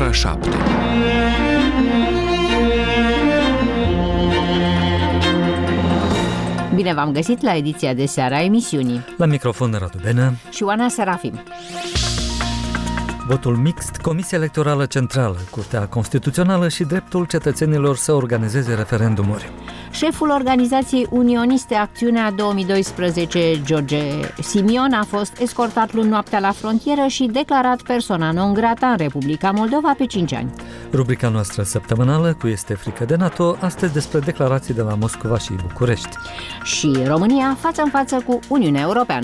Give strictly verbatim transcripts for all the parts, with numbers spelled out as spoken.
ora șapte. Bine v-am găsit la ediția de seară a emisiunii. La microfon Radu Benă și Oana Serafim. Votul mixt, Comisia Electorală Centrală, Curtea Constituțională și dreptul cetățenilor să organizeze referendumuri. Șeful organizației unioniste Acțiunea două mii doisprezece, George Simion, a fost escortat luni noaptea la frontieră și declarat persona non grata în Republica Moldova pe cinci ani. Rubrica noastră săptămânală cu Este frică de NATO, astăzi despre declarații de la Moscova și București. Și România față în față cu Uniunea Europeană.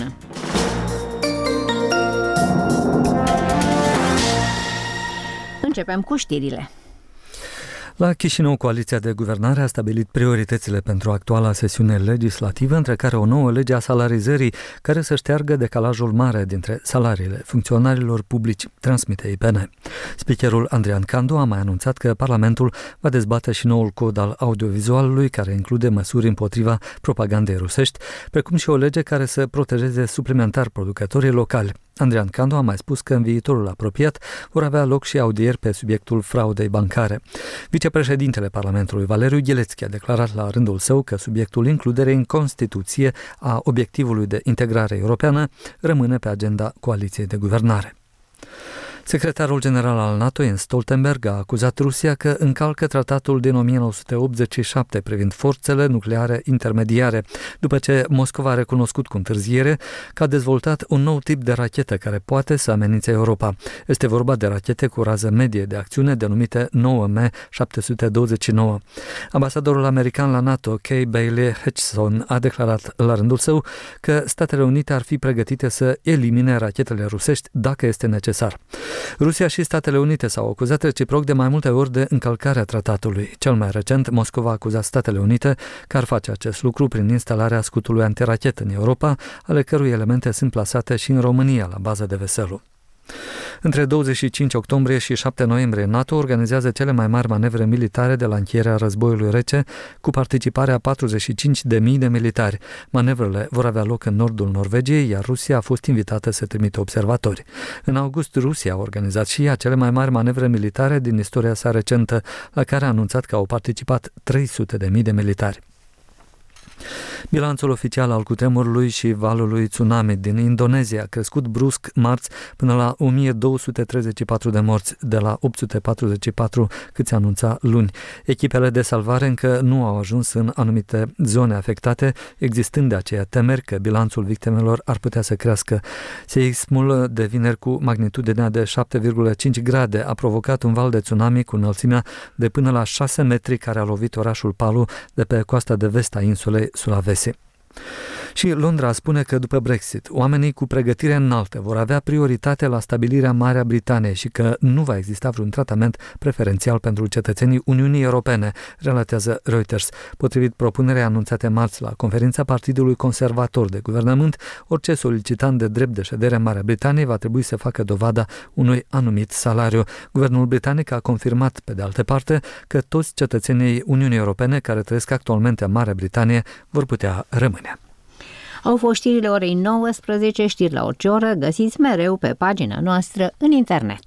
Începem cu știrile. La Chișinău, coaliția de guvernare a stabilit prioritățile pentru actuala sesiune legislativă, între care o nouă lege a salarizării, care să șteargă decalajul mare dintre salariile funcționarilor publici, transmite I P N. Speakerul Andrian Candu a mai anunțat că Parlamentul va dezbate și noul cod al audiovizualului, care include măsuri împotriva propagandei rusești, precum și o lege care să protejeze suplimentar producătorii locali. Andrian Candu a mai spus că în viitorul apropiat vor avea loc și audieri pe subiectul fraudei bancare. Vicepreședintele Parlamentului Valeriu Ghelecki a declarat la rândul său că subiectul includerei în Constituție a obiectivului de integrare europeană rămâne pe agenda coaliției de guvernare. Secretarul general al NATO, Jens Stoltenberg, a acuzat Rusia că încalcă tratatul din o mie nouă sute optzeci și șapte privind forțele nucleare intermediare, după ce Moscova a recunoscut cu întârziere că a dezvoltat un nou tip de rachetă care poate să amenințe Europa. Este vorba de rachete cu rază medie de acțiune denumite nouă M șapte sute douăzeci și nouă. Ambasadorul american la NATO, Kay Bailey Hutchison, a declarat la rândul său că Statele Unite ar fi pregătite să elimine rachetele rusești dacă este necesar. Rusia și Statele Unite s-au acuzat reciproc de mai multe ori de încălcarea tratatului. Cel mai recent, Moscova a acuzat Statele Unite că ar face acest lucru prin instalarea scutului antirachet în Europa, ale cărui elemente sunt plasate și în România, la baza de Veselu. Între douăzeci și cinci octombrie și șapte noiembrie, NATO organizează cele mai mari manevre militare de la încheierea războiului rece, cu participarea patruzeci și cinci de mii de militari. Manevrele vor avea loc în nordul Norvegiei, iar Rusia a fost invitată să trimită observatori. În august, Rusia a organizat și ea cele mai mari manevre militare din istoria sa recentă, la care a anunțat că au participat trei sute de mii de militari. Bilanțul oficial al cutremurului și valului tsunami din Indonezia a crescut brusc marți până la o mie două sute treizeci și patru de morți, de la opt sute patruzeci și patru cât se anunța luni. Echipele de salvare încă nu au ajuns în anumite zone afectate, existând de aceea temeri că bilanțul victimelor ar putea să crească. Seismul de vineri cu magnitudinea de șapte virgulă cinci grade a provocat un val de tsunami cu înălțimea de până la șase metri care a lovit orașul Palu de pe coasta de vest a insulei Sulawesi. Și Londra spune că după Brexit, oamenii cu pregătire înaltă vor avea prioritate la stabilirea Marea Britanie și că nu va exista vreun tratament preferențial pentru cetățenii Uniunii Europene, relatează Reuters. Potrivit propunerii anunțate marți la conferința Partidului Conservator de Guvernământ, orice solicitant de drept de ședere în Marea Britanie va trebui să facă dovada unui anumit salariu. Guvernul britanic a confirmat, pe de altă parte, că toți cetățenii Uniunii Europene care trăiesc actualmente în Marea Britanie vor putea rămâne. Au fost știrile orei nouăsprezece, știri la orice oră, găsiți mereu pe pagina noastră în internet.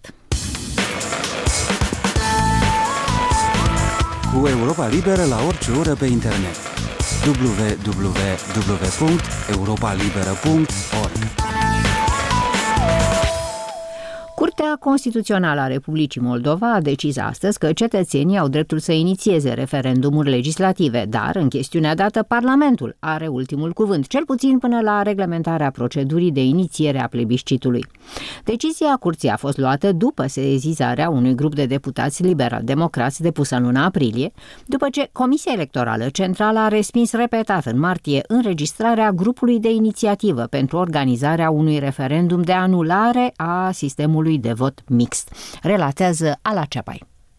Cu Europa Liberă la orice oră pe internet. w w w punct europa liberă punct org. Curtea Constituțională a Republicii Moldova a decis astăzi că cetățenii au dreptul să inițieze referendumuri legislative, dar în chestiunea dată Parlamentul are ultimul cuvânt, cel puțin până la reglementarea procedurii de inițiere a plebiscitului. Decizia Curții a fost luată după sezizarea unui grup de deputați liberal-democrați depusă în luna aprilie, după ce Comisia Electorală Centrală a respins repetat în martie înregistrarea grupului de inițiativă pentru organizarea unui referendum de anulare a sistemului de vot mixt, relatează Ala Ceapai.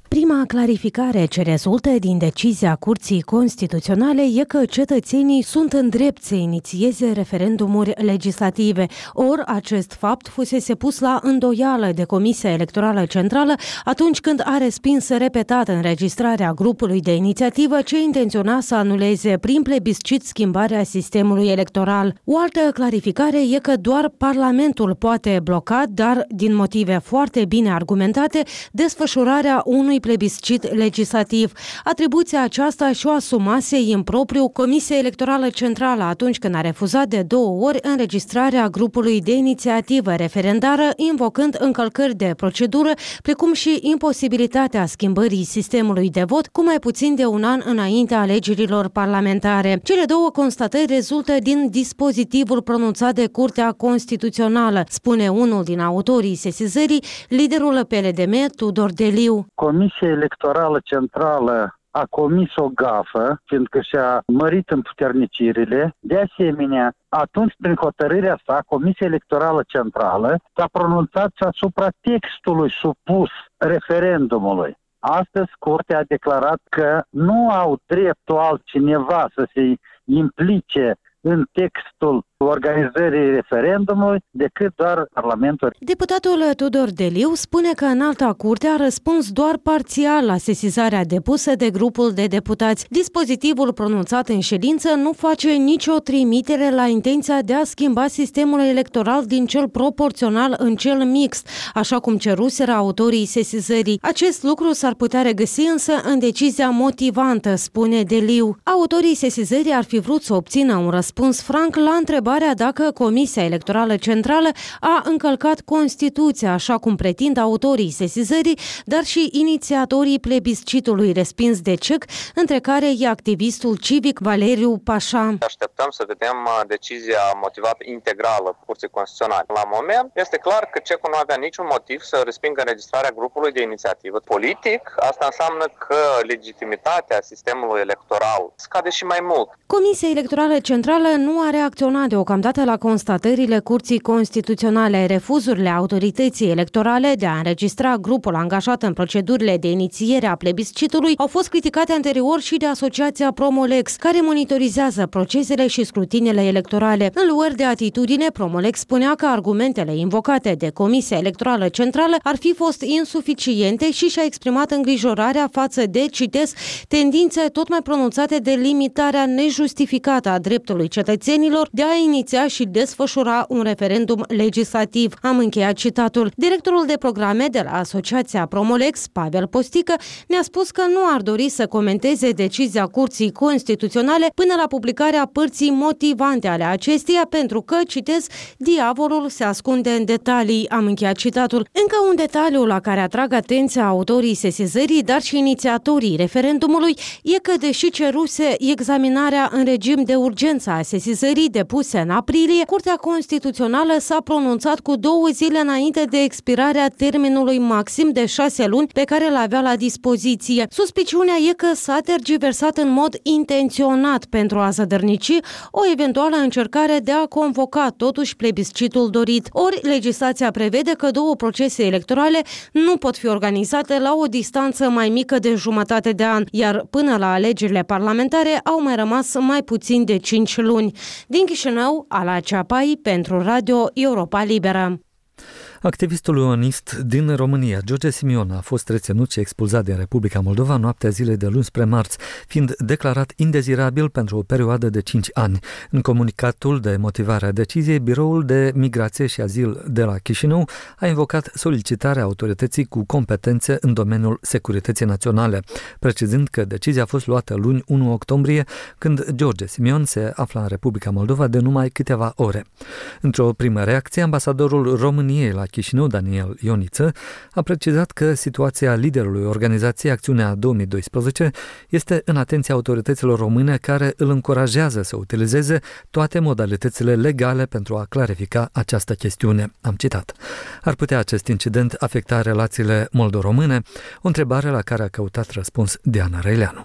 Prima clarificare ce rezultă din decizia Curții Constituționale e că cetățenii sunt în drept să inițieze referendumuri legislative, ori acest fapt fusese pus la îndoială de Comisia Electorală Centrală atunci când a respins repetat înregistrarea grupului de inițiativă ce intenționa să anuleze prin plebiscit schimbarea sistemului electoral. O altă clarificare e că doar Parlamentul poate bloca, dar din motive foarte bine argumentate, desfășurarea unui plebiscit legislativ. Atribuția aceasta și-o asumase în propriu Comisia Electorală Centrală atunci când a refuzat de două ori înregistrarea grupului de inițiativă referendară, invocând încălcări de procedură, precum și imposibilitatea schimbării sistemului de vot cu mai puțin de un an înaintea alegerilor parlamentare. Cele două constatări rezultă din dispozitivul pronunțat de Curtea Constituțională, spune unul din autorii sesizării, liderul P L D M, Tudor Deliu. Comisia Electorală Centrală a comis o gafă, fiindcă și-a mărit împuternicirile. De asemenea, atunci, prin hotărârea sa, Comisia Electorală Centrală s-a pronunțat asupra textului supus referendumului. Astăzi, Curtea a declarat că nu au dreptul altcineva să se implice în textul organizării referendumului decât doar Parlamentul. Deputatul Tudor Deliu spune că Înalta Curte a răspuns doar parțial la sesizarea depusă de grupul de deputați. Dispozitivul pronunțat în ședință nu face nicio trimitere la intenția de a schimba sistemul electoral din cel proporțional în cel mixt, așa cum ceruseră autorii sesizării. Acest lucru s-ar putea regăsi însă în decizia motivantă, spune Deliu. Autorii sesizării ar fi vrut să obțină un răspuns franc la întrebarea dacă Comisia Electorală Centrală a încălcat Constituția, așa cum pretind autorii sesizării, dar și inițiatorii plebiscitului respins de C E C, între care e activistul civic Valeriu Pașa. Așteptăm să vedem decizia motivată integrală Curții Constituționale. La moment este clar că C E C-ul nu avea niciun motiv să respingă înregistrarea grupului de inițiativă. Politic, asta înseamnă că legitimitatea sistemului electoral scade și mai mult. Comisia Electorală Centrală nu a reacționat deocamdată la constatările Curții Constituționale. Refuzurile autorității electorale de a înregistra grupul angajat în procedurile de inițiere a plebiscitului au fost criticate anterior și de Asociația Promolex, care monitorizează procesele și scrutinele electorale. În luări de atitudine, Promolex spunea că argumentele invocate de Comisia Electorală Centrală ar fi fost insuficiente și și-a exprimat îngrijorarea față de, citez, tendințe tot mai pronunțate de limitarea nejustificată a dreptului cetățenilor de a iniția și desfășura un referendum legislativ. Am încheiat citatul. Directorul de programe de la Asociația Promolex, Pavel Postică, ne-a spus că nu ar dori să comenteze decizia Curții Constituționale până la publicarea părții motivante ale acesteia, pentru că, citez, diavolul se ascunde în detalii. Am încheiat citatul. Încă un detaliu la care atrag atenția autorii sesizării, dar și inițiatorii referendumului, e că, deși ceruse examinarea în regim de urgență a sesizării depuse în aprilie, Curtea Constituțională s-a pronunțat cu două zile înainte de expirarea termenului maxim de șase luni pe care îl avea la dispoziție. Suspiciunea e că s-a tergiversat în mod intenționat pentru a zădărnici o eventuală încercare de a convoca totuși plebiscitul dorit. Ori legislația prevede că două procese electorale nu pot fi organizate la o distanță mai mică de jumătate de an, iar până la alegerile parlamentare au mai rămas mai puțin de cinci luni. Din Chișinău, Ala Ceapai, pentru Radio Europa Liberă. Activistul unionist din România, George Simion, a fost reținut și expulzat din Republica Moldova noaptea zilei de luni spre marți, fiind declarat indezirabil pentru o perioadă de cinci ani. În comunicatul de motivare a deciziei, Biroul de Migrație și Azil de la Chișinău a invocat solicitarea autorității cu competențe în domeniul securității naționale, precizând că decizia a fost luată luni unu octombrie, când George Simion se afla în Republica Moldova de numai câteva ore. Într-o primă reacție, ambasadorul României la Chișinău, Daniel Ioniță, a precizat că situația liderului organizației Acțiunea două mii doisprezece este în atenția autorităților române, care îl încurajează să utilizeze toate modalitățile legale pentru a clarifica această chestiune. Am citat. Ar putea acest incident afecta relațiile moldo-române? O întrebare la care a căutat răspuns Diana Răileanu.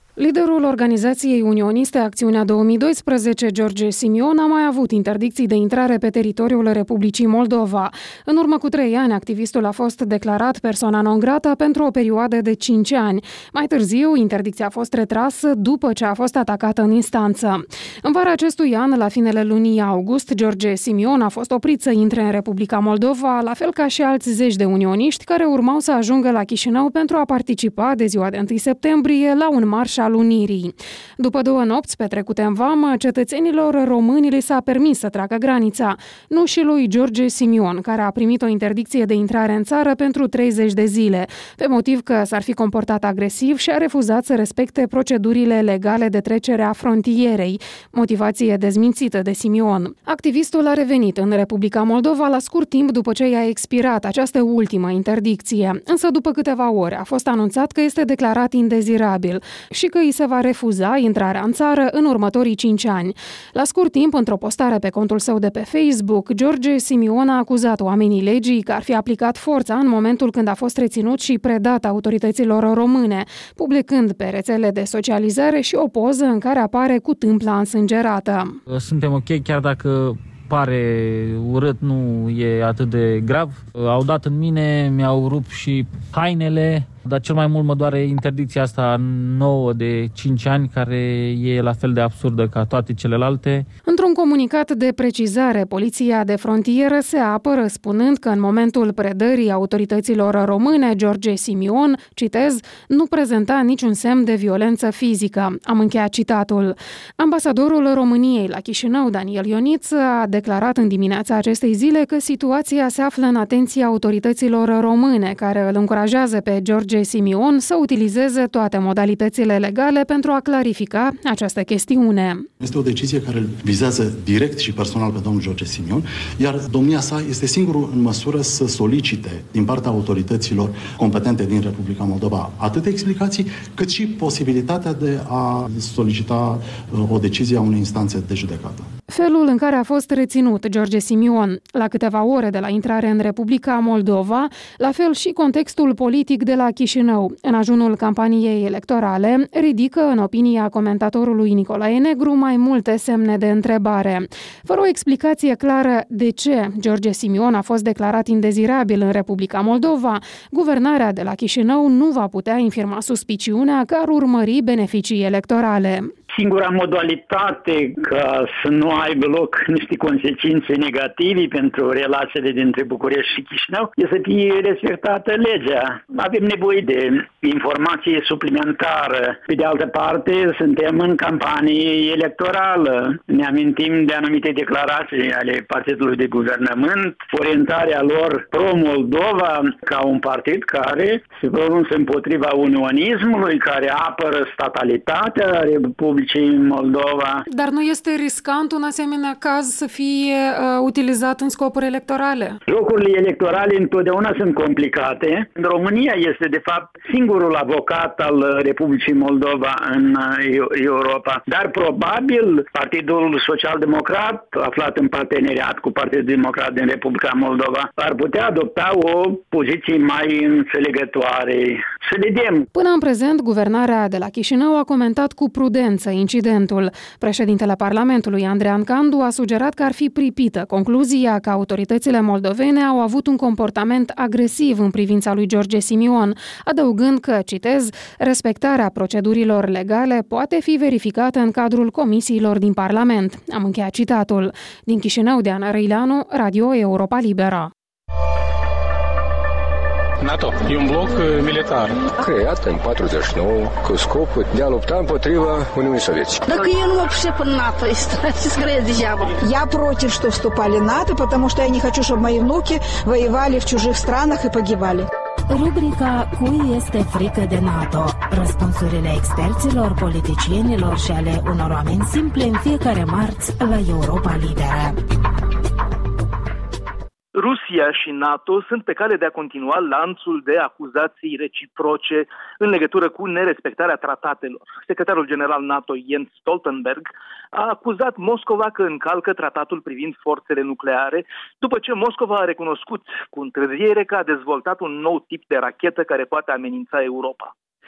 Liderul organizației unioniste Acțiunea două mii doisprezece, George Simion, a mai avut interdicții de intrare pe teritoriul Republicii Moldova. În urmă cu trei ani, activistul a fost declarat persona non grata pentru o perioadă de cinci ani. Mai târziu, interdicția a fost retrasă după ce a fost atacată în instanță. În vara acestui an, la finele lunii august, George Simion a fost oprit să intre în Republica Moldova, la fel ca și alți zeci de unioniști care urmau să ajungă la Chișinău pentru a participa de ziua de întâi septembrie la un marș al Unirii. După două nopți petrecute în vamă, cetățenilor români li s-a permis să treacă granița. Nu și lui George Simion, care a primit o interdicție de intrare în țară pentru treizeci de zile, pe motiv că s-ar fi comportat agresiv și a refuzat să respecte procedurile legale de trecere a frontierei, motivație dezmințită de Simion. Activistul a revenit în Republica Moldova la scurt timp după ce i-a expirat această ultimă interdicție, însă după câteva ore a fost anunțat că este declarat indezirabil și că îi se va refuza intrarea în țară în următorii cinci ani. La scurt timp, într-o postare pe contul său de pe Facebook, George Simion a acuzat oamenii legii că ar fi aplicat forța în momentul când a fost reținut și predat autorităților române, publicând pe rețele de socializare și o poză în care apare cu tâmpla însângerată. Suntem ok, chiar dacă pare urât, nu e atât de grav. Au dat în mine, mi-au rupt și hainele, dar cel mai mult mă doare interdicția asta nouă de cinci ani, care e la fel de absurdă ca toate celelalte. Într-un comunicat de precizare, Poliția de Frontieră se apără spunând că în momentul predării autorităților române, George Simion, citez, nu prezenta niciun semn de violență fizică. Am încheiat citatul. Ambasadorul României la Chișinău, Daniel Ioniț, a declarat în dimineața acestei zile că situația se află în atenția autorităților române, care îl încurajează pe George Simion să utilizeze toate modalitățile legale pentru a clarifica această chestiune. Este o decizie care îl vizează direct și personal pe domnul George Simion, iar domnia sa este singurul în măsură să solicite din partea autorităților competente din Republica Moldova atât explicații, cât și posibilitatea de a solicita o decizie a unei instanțe de judecată. Felul în care a fost reținut George Simion la câteva ore de la intrare în Republica Moldova, la fel și contextul politic de la Chișinău, în ajunul campaniei electorale, ridică, în opinia comentatorului Nicolae Negru, mai multe semne de întrebare. Fără o explicație clară de ce George Simion a fost declarat indezirabil în Republica Moldova, guvernarea de la Chișinău nu va putea infirma suspiciunea că ar urmări beneficii electorale. Singura modalitate ca să nu aibă loc niște consecințe negative pentru relațiile dintre București și Chișinău este să fie respectată legea. Avem nevoie de informație suplimentară. Pe de altă parte, suntem în campanie electorală. Ne amintim de anumite declarații ale partidului de guvernământ, orientarea lor pro-Moldova ca un partid care se pronunță împotriva unionismului, care apără statalitatea Republicii Moldova. Dar nu este riscant un asemenea caz să fie uh, utilizat în scopuri electorale? Jocurile electorale întotdeauna sunt complicate. România este, de fapt, singurul avocat al Republicii Moldova în Europa. Dar, probabil, Partidul Social-Democrat, aflat în parteneriat cu Partidul Democrat din Republica Moldova, ar putea adopta o poziție mai înțelegătoare. Să vedem. Până în prezent, guvernarea de la Chișinău a comentat cu prudență incidentul. Președintele Parlamentului, Andrean Candu, a sugerat că ar fi pripită concluzia că autoritățile moldovene au avut un comportament agresiv în privința lui George Simion, adăugând că, citez, respectarea procedurilor legale poate fi verificată în cadrul comisiilor din Parlament. Am încheiat citatul. Din Chișinău, Diana Răileanu, Radio Europa Liberă. NATO e un bloc militar creat în patruzeci și nouă cu scopul de a lupta împotriva Uniunii Sovietice. Так я не вообще по НАТО, скорее дьявол. Я против, что вступали в НАТО, потому что я не хочу, чтобы мои внуки воевали в чужих странах и погибали. Rubrica Cui este frică de NATO? Răspunsurile experților, politicienilor și ale unor oameni simple în fiecare marți la Europa Liberă. Rusia și NATO sunt pe cale de a continua lanțul de acuzații reciproce în legătură cu nerespectarea tratatelor. Secretarul general NATO Jens Stoltenberg a acuzat Moscova că încalcă tratatul privind forțele nucleare, după ce Moscova a recunoscut cu întârziere că a dezvoltat un nou tip de rachetă care poate amenința Europa.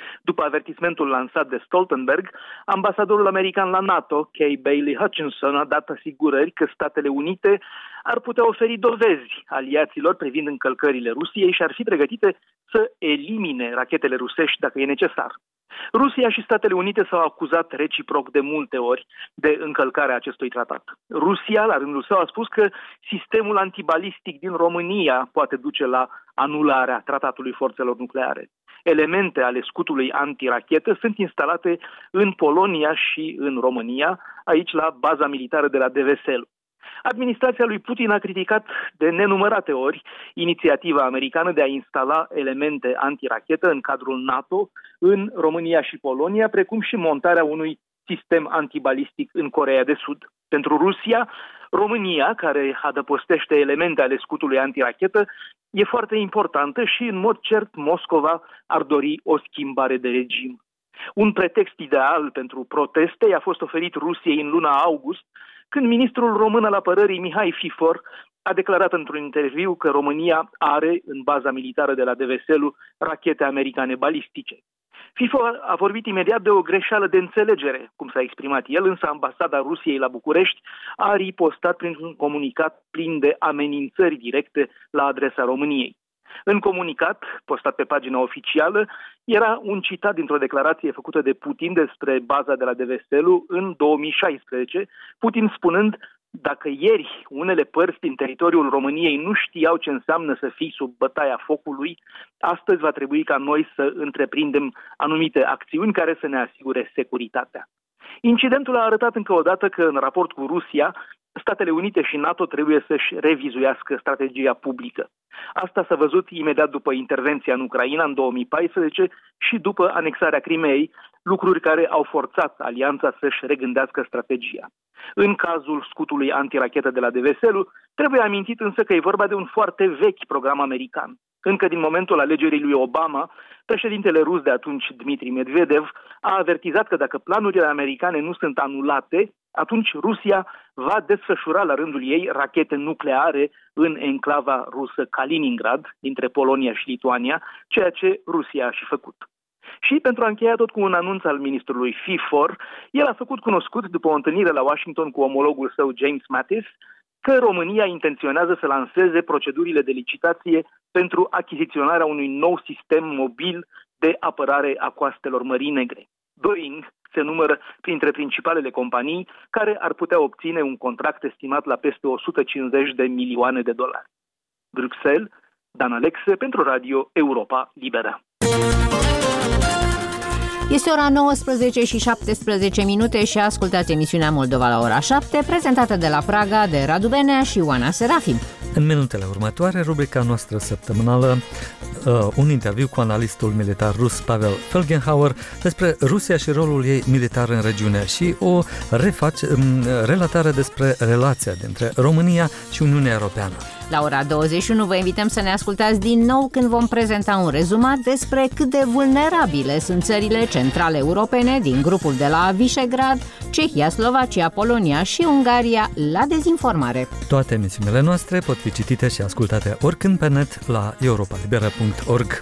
După avertismentul lansat de Stoltenberg, ambasadorul american la NATO, Kay Bailey Hutchinson, a dat asigurări că Statele Unite ar putea oferi dovezi aliaților privind încălcările Rusiei și ar fi pregătite să elimine rachetele rusești dacă e necesar. Rusia și Statele Unite s-au acuzat reciproc de multe ori de încălcarea acestui tratat. Rusia, la rândul său, a spus că sistemul antibalistic din România poate duce la anularea tratatului forțelor nucleare. Elemente ale scutului antirachetă sunt instalate în Polonia și în România, aici la baza militară de la Deveselu. Administrația lui Putin a criticat de nenumărate ori inițiativa americană de a instala elemente antirachetă în cadrul NATO în România și Polonia, precum și montarea unui sistem antibalistic în Coreea de Sud. Pentru Rusia, România, care adăpostește elemente ale scutului antirachetă, e foarte importantă și, în mod cert, Moscova ar dori o schimbare de regim. Un pretext ideal pentru proteste i-a fost oferit Rusiei în luna august, când ministrul român al apărării Mihai Fifor a declarat într-un interviu că România are, în baza militară de la Deveselu, rachete americane balistice. Fifor a vorbit imediat de o greșeală de înțelegere, cum s-a exprimat el, însă ambasada Rusiei la București a ripostat printr-un comunicat plin de amenințări directe la adresa României. În comunicat, postat pe pagina oficială, era un citat dintr-o declarație făcută de Putin despre baza de la Deveselu în două mii șaisprezece, Putin spunând: dacă ieri unele părți din teritoriul României nu știau ce înseamnă să fii sub bătaia focului, astăzi va trebui ca noi să întreprindem anumite acțiuni care să ne asigure securitatea. Incidentul a arătat încă o dată că, în raport cu Rusia, Statele Unite și NATO trebuie să-și revizuiască strategia publică. Asta s-a văzut imediat după intervenția în Ucraina în două mii paisprezece și după anexarea Crimeei, lucruri care au forțat alianța să-și regândească strategia. În cazul scutului antirachetă de la Deveselu, trebuie amintit însă că e vorba de un foarte vechi program american. Încă din momentul alegerii lui Obama, președintele rus de atunci, Dmitri Medvedev, a avertizat că dacă planurile americane nu sunt anulate, atunci Rusia va desfășura la rândul ei rachete nucleare în enclava rusă Kaliningrad, dintre Polonia și Lituania, ceea ce Rusia a și făcut. Și pentru a încheia tot cu un anunț al ministrului Fifor, el a făcut cunoscut, după o întâlnire la Washington cu omologul său James Mattis, că România intenționează să lanseze procedurile de licitație pentru achiziționarea unui nou sistem mobil de apărare a coastelor Mării Negre. Boeing se numără printre principalele companii care ar putea obține un contract estimat la peste o sută cincizeci de milioane de dolari. Bruxelles, Dan Alexe pentru Radio Europa Liberă. Este ora nouăsprezece și șaptesprezece minute și ascultați emisiunea Moldova la ora șapte, prezentată de la Praga de Radu Benea și Oana Serafim. În minutele următoare, rubrica noastră săptămânală, uh, un interviu cu analistul militar rus Pavel Felgenhauer despre Rusia și rolul ei militar în regiune și o reface, um, relatare despre relația dintre România și Uniunea Europeană. La ora douăzeci și unu vă invităm să ne ascultați din nou când vom prezenta un rezumat despre cât de vulnerabile sunt țările centrale europene din grupul de la Visegrad, Cehia, Slovacia, Polonia și Ungaria la dezinformare. Toate emisiunile noastre pot fi citite și ascultate oricând pe net la europa libera punct org.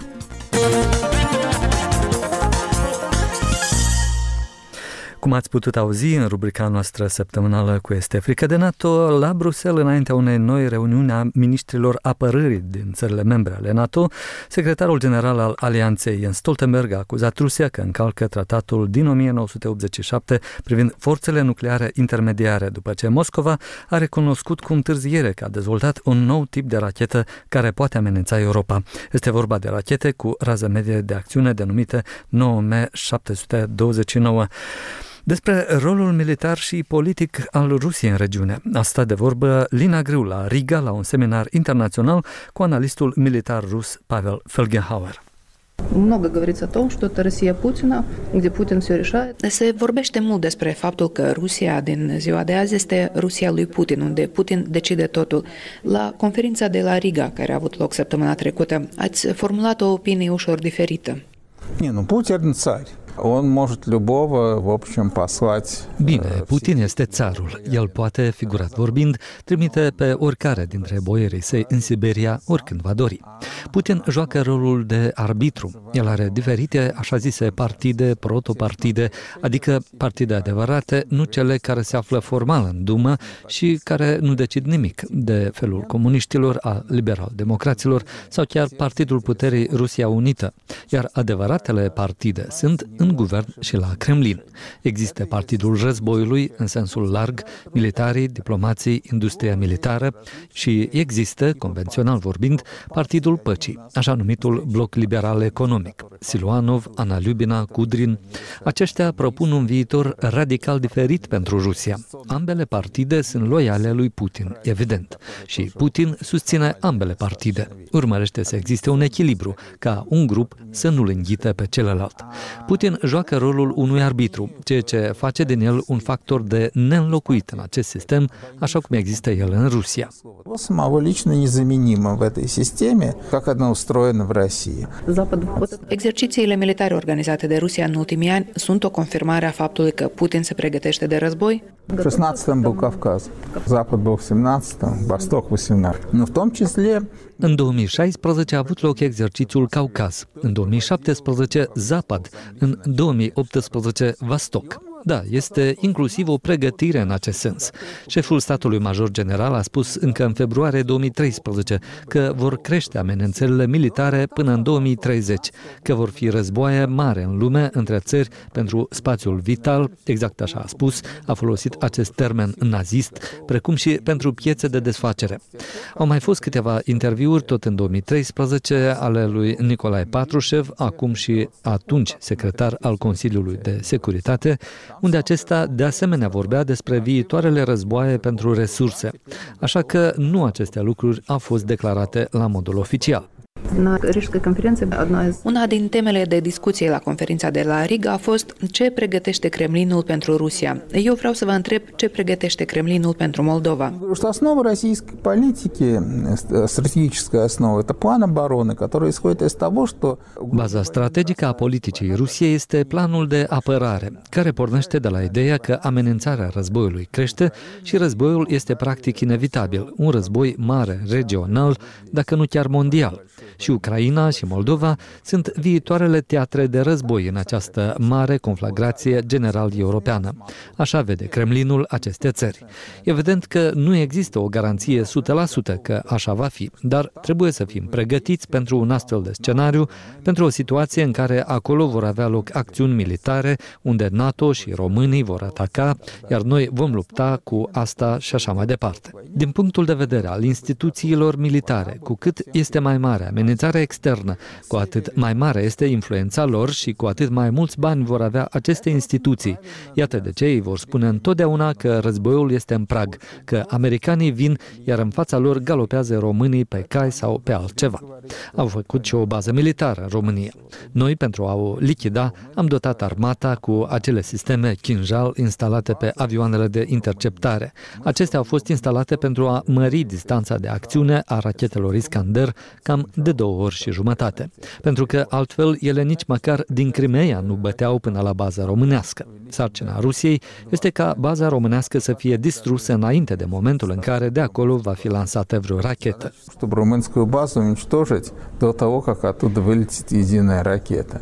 Cum ați putut auzi în rubrica noastră săptămânală cu Este frică de NATO, la Bruxelles, înaintea unei noi reuniuni a ministrilor apărării din țările membre ale NATO, secretarul general al Alianței Jens Stoltenberg a acuzat Rusia că încalcă tratatul din o mie nouă sute optzeci și șapte privind forțele nucleare intermediare, după ce Moscova a recunoscut cu întârziere că a dezvoltat un nou tip de rachetă care poate amenința Europa. Este vorba de rachete cu rază medie de acțiune denumite nouă M șapte sute douăzeci și nouă. Despre rolul militar și politic al Rusiei în regiune a stat de vorbă Lina Griu la Riga la un seminar internațional cu analistul militar rus Pavel Felgenhauer. Много говорится о том, что это Россия Путина, где Putin все решает. Se vorbește mult despre faptul că Rusia din ziua de azi este Rusia lui Putin, unde Putin decide totul. La conferința de la Riga, care a avut loc săptămâna trecută, ați formulat o opinie ușor diferită. Не, ну Путин царь. Bine, Putin este țarul. El poate, figurat vorbind, trimite pe oricare dintre boierii săi în Siberia oricând va dori. Putin joacă rolul de arbitru. El are diferite, așa zise, partide, protopartide, adică partide adevărate, nu cele care se află formal în Dumă și care nu decid nimic, de felul comuniștilor, a liberal-democraților sau chiar Partidul Puterii Rusia Unită, iar adevăratele partide sunt în guvern și la Kremlin. Există Partidul Războiului, în sensul larg, militarii, diplomații, industria militară și există, convențional vorbind, Partidul Păcii, așa numitul bloc liberal economic. Siluanov, Ana Lyubina, Kudrin. Aceștia propun un viitor radical diferit pentru Rusia. Ambele partide sunt loiale lui Putin, evident. Și Putin susține ambele partide. Urmărește să existe un echilibru, ca un grup să nu-l înghită pe celălalt. Putin joacă rolul unui arbitru, ceea ce face din el un factor de neînlocuit în acest sistem, așa cum există el în Rusia. Exercițiile militare organizate de Rusia în ultimii ani sunt o confirmare a faptului că Putin se pregătește de război? В шестнадцатом был Кавказ, Запад был в семнадцатом, Восток в восемнадцатом. Но в том числе În două mii șaisprezece a avut loc exercițiul Caucaz, în două mii șaptesprezece Zapad, în două mii optsprezece Vostok. Da, este inclusiv o pregătire în acest sens. Șeful statului major general a spus încă în februarie două mii treisprezece că vor crește amenințările militare până în două mii treizeci, că vor fi războaie mari în lume între țări pentru spațiul vital, exact așa a spus, a folosit acest termen nazist, precum și pentru piețe de desfacere. Au mai fost câteva interviuri tot în două mii treisprezece ale lui Nicolae Patrushev, acum și atunci secretar al Consiliului de Securitate, unde acesta de asemenea vorbea despre viitoarele războaie pentru resurse. Așa că nu aceste lucruri au fost declarate la modul oficial. Una din temele de discuție la conferința de la Riga a fost ce pregătește Kremlinul pentru Rusia. Eu vreau să vă întreb ce pregătește Kremlinul pentru Moldova. Основа российской политики, стратегическая основа, это план обороны, который исходит из того, что Baza strategică a politicii Rusiei este planul de apărare, care pornește de la ideea că amenințarea războiului crește și războiul este practic inevitabil, un război mare, regional, dacă nu chiar mondial. Și Ucraina și Moldova sunt viitoarele teatre de război în această mare conflagrație general-europeană. Așa vede Kremlinul aceste țări. Evident că nu există o garanție o sută la sută că așa va fi, dar trebuie să fim pregătiți pentru un astfel de scenariu, pentru o situație în care acolo vor avea loc acțiuni militare, unde NATO și românii vor ataca, iar noi vom lupta cu asta și așa mai departe. Din punctul de vedere al instituțiilor militare, cu cât este mai mare amenințarea externă, cu atât mai mare este influența lor și cu atât mai mulți bani vor avea aceste instituții. Iată de ce ei vor spune întotdeauna că războiul este în prag, că americanii vin, iar în fața lor galopează românii pe cai sau pe altceva. Au făcut și o bază militară în România. Noi, pentru a o lichida, am dotat armata cu acele sisteme Kinjal instalate pe avioanele de interceptare. Acestea au fost instalate pentru a mări distanța de acțiune a rachetelor Iskander cam de două ori și jumătate, pentru că altfel ele nici măcar din Crimea nu băteau până la baza românească. Sarcina Rusiei este ca baza românească să fie distrusă înainte de momentul în care de acolo va fi lansată vreo rachetă. Чтобы румынскую базу уничтожить до того, как оттуда вылетит единая ракета.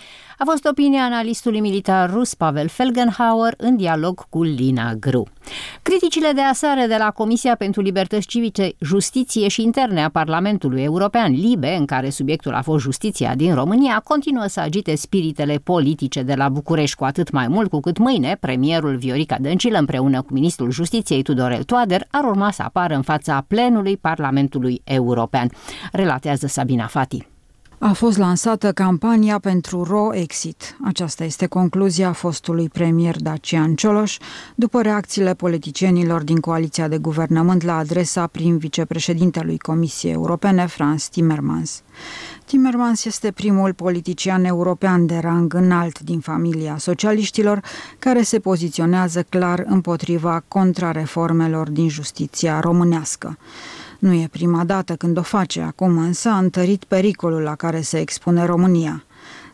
A fost opinia analistului militar rus Pavel Felgenhauer în dialog cu Lina Gru. Criticile de aseară de la Comisia pentru Libertăți Civice, Justiție și Interne a Parlamentului European, LIBE, în care subiectul a fost justiția din România, continuă să agite spiritele politice de la București, cu atât mai mult cu cât mâine premierul Viorica Dăncilă împreună cu ministrul Justiției Tudorel Toader ar urma să apară în fața plenului Parlamentului European. Relatează Sabina Fati. A fost lansată campania pentru Ro-Exit. Aceasta este concluzia fostului premier Dacian Cioloș după reacțiile politicienilor din coaliția de guvernământ la adresa prim-vicepreședintelui Comisiei Europene, Frans Timmermans. Timmermans este primul politician european de rang înalt din familia socialiștilor care se poziționează clar împotriva contrareformelor din justiția românească. Nu e prima dată când o face, acum însă a întărit pericolul la care se expune România.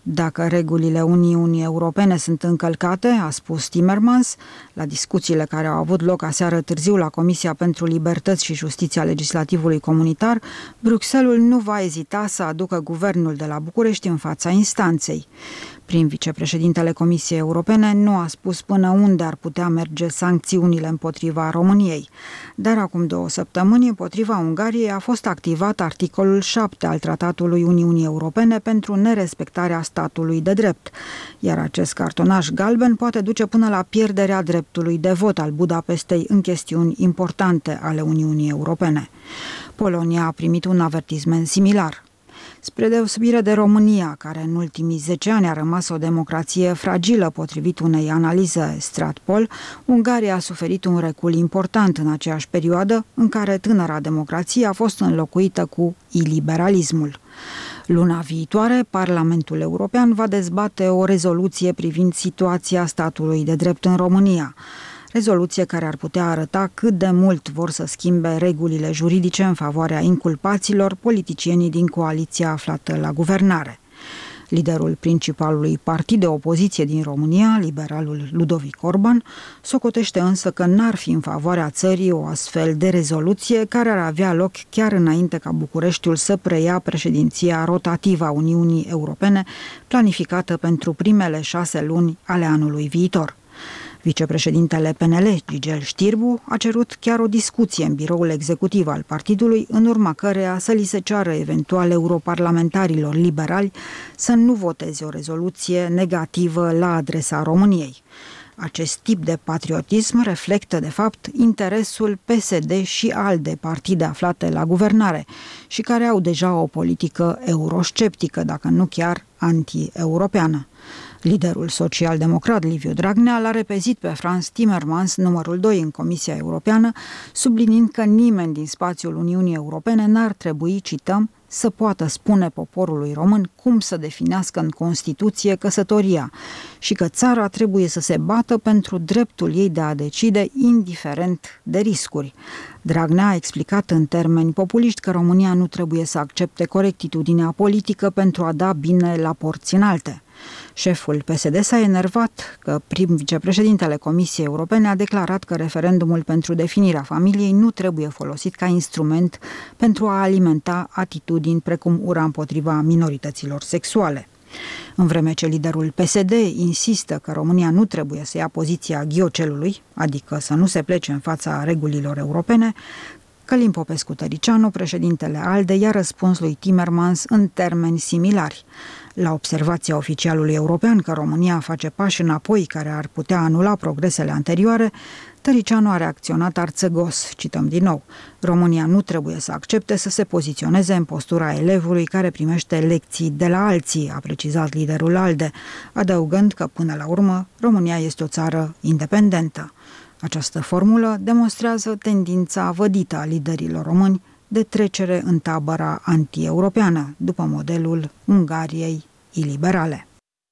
Dacă regulile Uniunii Europene sunt încălcate, a spus Timmermans, la discuțiile care au avut loc aseară târziu la Comisia pentru Libertăți și Justiția Legislativului Comunitar, Bruxelles nu va ezita să aducă guvernul de la București în fața instanței. Prin vicepreședintele Comisiei Europene nu a spus până unde ar putea merge sancțiunile împotriva României. Dar acum două săptămâni, împotriva Ungariei a fost activat articolul șapte al Tratatului Uniunii Europene pentru nerespectarea statului de drept, iar acest cartonaș galben poate duce până la pierderea dreptului de vot al Budapestei în chestiuni importante ale Uniunii Europene. Polonia a primit un avertisment similar. Spre deosebire de România, care în ultimii zece ani a rămas o democrație fragilă potrivit unei analize Stratpol, Ungaria a suferit un recul important în aceeași perioadă în care tânăra democrație a fost înlocuită cu iliberalismul. Luna viitoare, Parlamentul European va dezbate o rezoluție privind situația statului de drept în România. Rezoluție care ar putea arăta cât de mult vor să schimbe regulile juridice în favoarea inculpaților politicienii din coaliția aflată la guvernare. Liderul principalului partid de opoziție din România, liberalul Ludovic Orban, socotește însă că n-ar fi în favoarea țării o astfel de rezoluție care ar avea loc chiar înainte ca Bucureștiul să preia președinția rotativă a Uniunii Europene, planificată pentru primele șase luni ale anului viitor. Vicepreședintele P N L, Gigel Știrbu, a cerut chiar o discuție în biroul executiv al partidului, în urma căreia să li se ceară eventual europarlamentarilor liberali să nu voteze o rezoluție negativă la adresa României. Acest tip de patriotism reflectă, de fapt, interesul P S D și ALDE, partide aflate la guvernare și care au deja o politică eurosceptică, dacă nu chiar anti-europeană. Liderul social-democrat Liviu Dragnea l-a repezit pe Frans Timmermans, numărul doi în Comisia Europeană, subliniind că nimeni din spațiul Uniunii Europene n-ar trebui, cităm, să poată spune poporului român cum să definească în Constituție căsătoria și că țara trebuie să se bată pentru dreptul ei de a decide, indiferent de riscuri. Dragnea a explicat în termeni populiști că România nu trebuie să accepte corectitudinea politică pentru a da bine la porți înalte. Șeful P S D s-a enervat că prim vicepreședintele Comisiei Europene a declarat că referendumul pentru definirea familiei nu trebuie folosit ca instrument pentru a alimenta atitudini precum ura împotriva minorităților sexuale. În vreme ce liderul P S D insistă că România nu trebuie să ia poziția ghiocelului, adică să nu se plece în fața regulilor europene, Călin Popescu-Tăricianu, președintele ALDE, i-a răspuns lui Timmermans în termeni similari. La observația oficialului european că România face pași înapoi care ar putea anula progresele anterioare, Tăricianu a reacționat arțăgos, cităm din nou, România nu trebuie să accepte să se poziționeze în postura elevului care primește lecții de la alții, a precizat liderul ALDE, adăugând că până la urmă România este o țară independentă. Această formulă demonstrează tendința vădită a liderilor români de trecere în tabăra anti-europeană, după modelul Ungariei iliberale.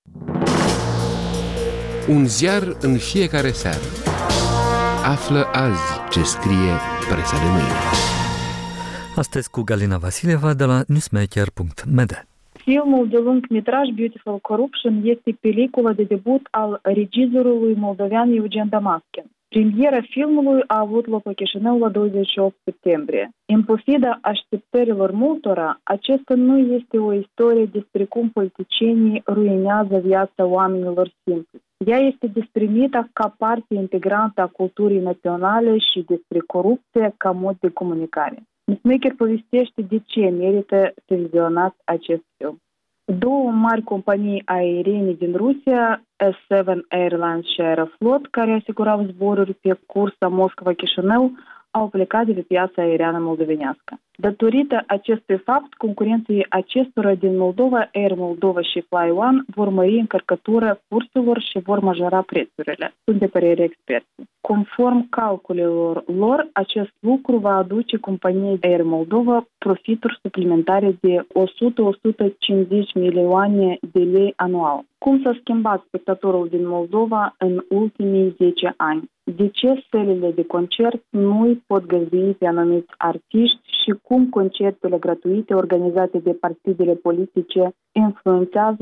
Un ziar în fiecare seară. Află azi ce scrie presa de mâine. Astăzi cu Galina Vasileva de la newsmaker punct m d. Filmul de lungmetraj Beautiful Corruption este pelicula de debut al regizorului moldovean Eugen Damaskin. Premiera filmului a avut loc la Chișinău la douăzeci și opt septembrie. În pofida așteptărilor multora, acesta nu este o istorie despre cum politicienii ruinează viața oamenilor simpli. Ea este despre mita ca parte integrantă a culturii naționale și despre corupție ca mod de comunicare. Newsmaker povestește de ce merită să vizionați acest film. Două mari companii aeriene din Rusia, S șapte Airlines și Aeroflot, care asigurau zboruri pe cursa Moscova-Chișinău, au plecat de pe piața aeriană moldovenească. Datorită acestui fapt, concurenții acestora din Moldova, Air Moldova și Fly One, vor mări încărcătura cursurilor și vor majora prețurile, sunt de părere experții. Conform calculelor lor, acest lucru va aduce companiei Air Moldova profituri suplimentare de o sută - o sută cincizeci milioane de lei anual. Cum s-a schimbat spectatorul din Moldova în ultimii zece ani? De ce sălile de concert nu îi pot găzdui pe anumiți artiști și cum concertele gratuite organizate de partidele politice influențează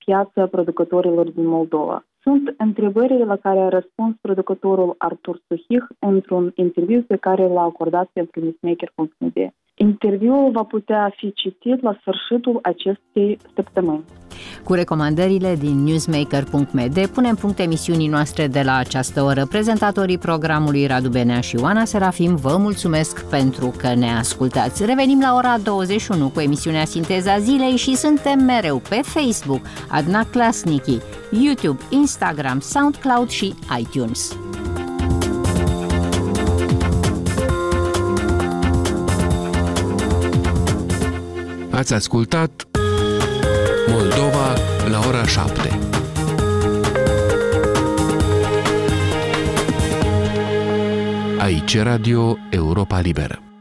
piața producătorilor din Moldova. Sunt întrebările la care a răspuns producătorul Artur Suhih într-un interviu pe care l-a acordat pentru newsmaker punct m d. Interviul va putea fi citit la sfârșitul acestei săptămâni. Cu recomandările din newsmaker punct m d punem punct emisiunii noastre de la această oră. Prezentatorii programului Radu Benea și Ioana Serafim vă mulțumesc pentru că ne ascultați. Revenim la ora douăzeci și unu cu emisiunea Sinteza Zilei și suntem mereu pe Facebook, Adna Klasnici, YouTube, Instagram, SoundCloud și iTunes. Ați ascultat Moldova la ora șapte. Aici Radio Europa Liberă.